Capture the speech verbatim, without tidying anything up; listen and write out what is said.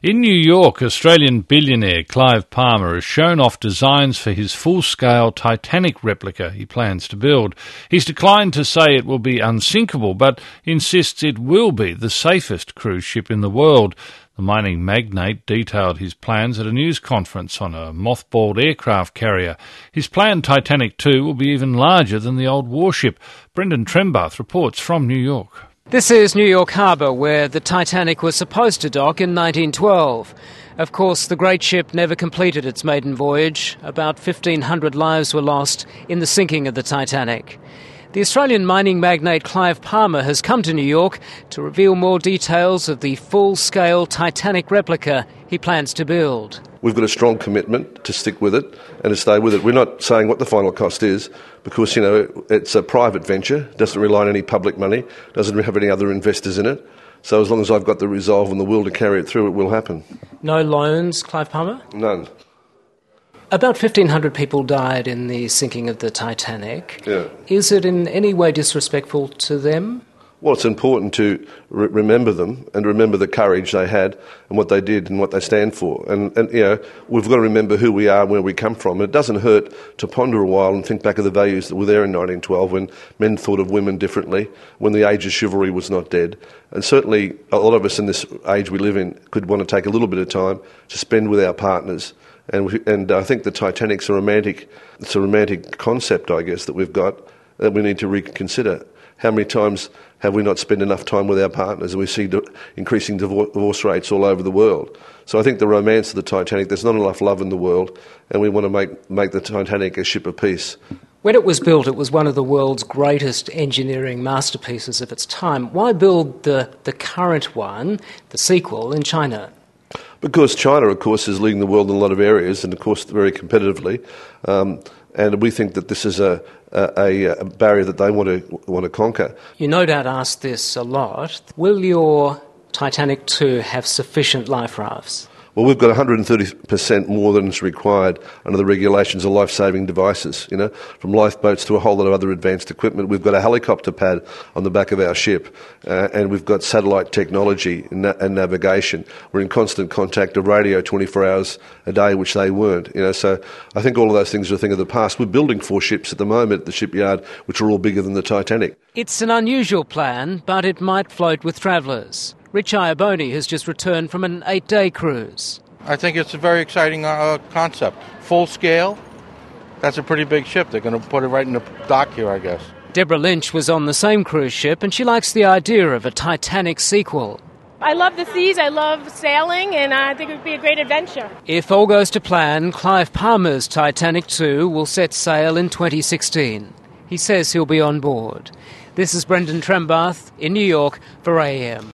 In New York, Australian billionaire Clive Palmer has shown off designs for his full-scale Titanic replica he plans to build. He's declined to say it will be unsinkable, but insists it will be the safest cruise ship in the world. The mining magnate detailed his plans at a news conference on a mothballed aircraft carrier. His planned Titanic two will be even larger than the old warship. Brendan Trembath reports from New York. This is New York Harbour, where the Titanic was supposed to dock in nineteen twelve. Of course, the great ship never completed its maiden voyage. About fifteen hundred lives were lost in the sinking of the Titanic. The Australian mining magnate Clive Palmer has come to New York to reveal more details of the full-scale Titanic replica he plans to build. We've got a strong commitment to stick with it and to stay with it. We're not saying what the final cost is because, you know, it's a private venture, doesn't rely on any public money, doesn't have any other investors in it. So as long as I've got the resolve and the will to carry it through, it will happen. No loans, Clive Palmer? None. About fifteen hundred people died in the sinking of the Titanic. Yeah. Is it in any way disrespectful to them? Well, it's important to re- remember them and remember the courage they had and what they did and what they stand for. And, and, you know, we've got to remember who we are and where we come from. And it doesn't hurt to ponder a while and think back of the values that were there in nineteen twelve when men thought of women differently, when the age of chivalry was not dead. And certainly a lot of us in this age we live in could want to take a little bit of time to spend with our partners. And, we, and I think the Titanic's a romantic, it's a romantic concept, I guess, that we've got that we need to reconsider. How many times have we not spent enough time with our partners? And we see increasing divorce rates all over the world. So I think the romance of the Titanic, there's not enough love in the world, and we want to make, make the Titanic a ship of peace. When it was built, it was one of the world's greatest engineering masterpieces of its time. Why build the, the current one, the sequel, in China? Because China, of course, is leading the world in a lot of areas, and of course very competitively. Um, and we think that this is a, a, a barrier that they want to want to conquer. You no doubt ask this a lot. Will your Titanic two have sufficient life rafts? Well, we've got one hundred thirty percent more than is required under the regulations of life-saving devices, you know, from lifeboats to a whole lot of other advanced equipment. We've got a helicopter pad on the back of our ship, uh, and we've got satellite technology and, na- and navigation. We're in constant contact of radio twenty-four hours a day, which they weren't, you know, so I think all of those things are a thing of the past. We're building four ships at the moment at the shipyard, which are all bigger than the Titanic. It's an unusual plan, but it might float with travellers. Rich Iaboni has just returned from an eight-day cruise. I think it's a very exciting uh, concept. Full scale, that's a pretty big ship. They're going to put it right in the dock here, I guess. Deborah Lynch was on the same cruise ship, and she likes the idea of a Titanic sequel. I love the seas, I love sailing, and I think it would be a great adventure. If all goes to plan, Clive Palmer's Titanic two will set sail in twenty sixteen. He says he'll be on board. This is Brendan Trembath in New York for A M.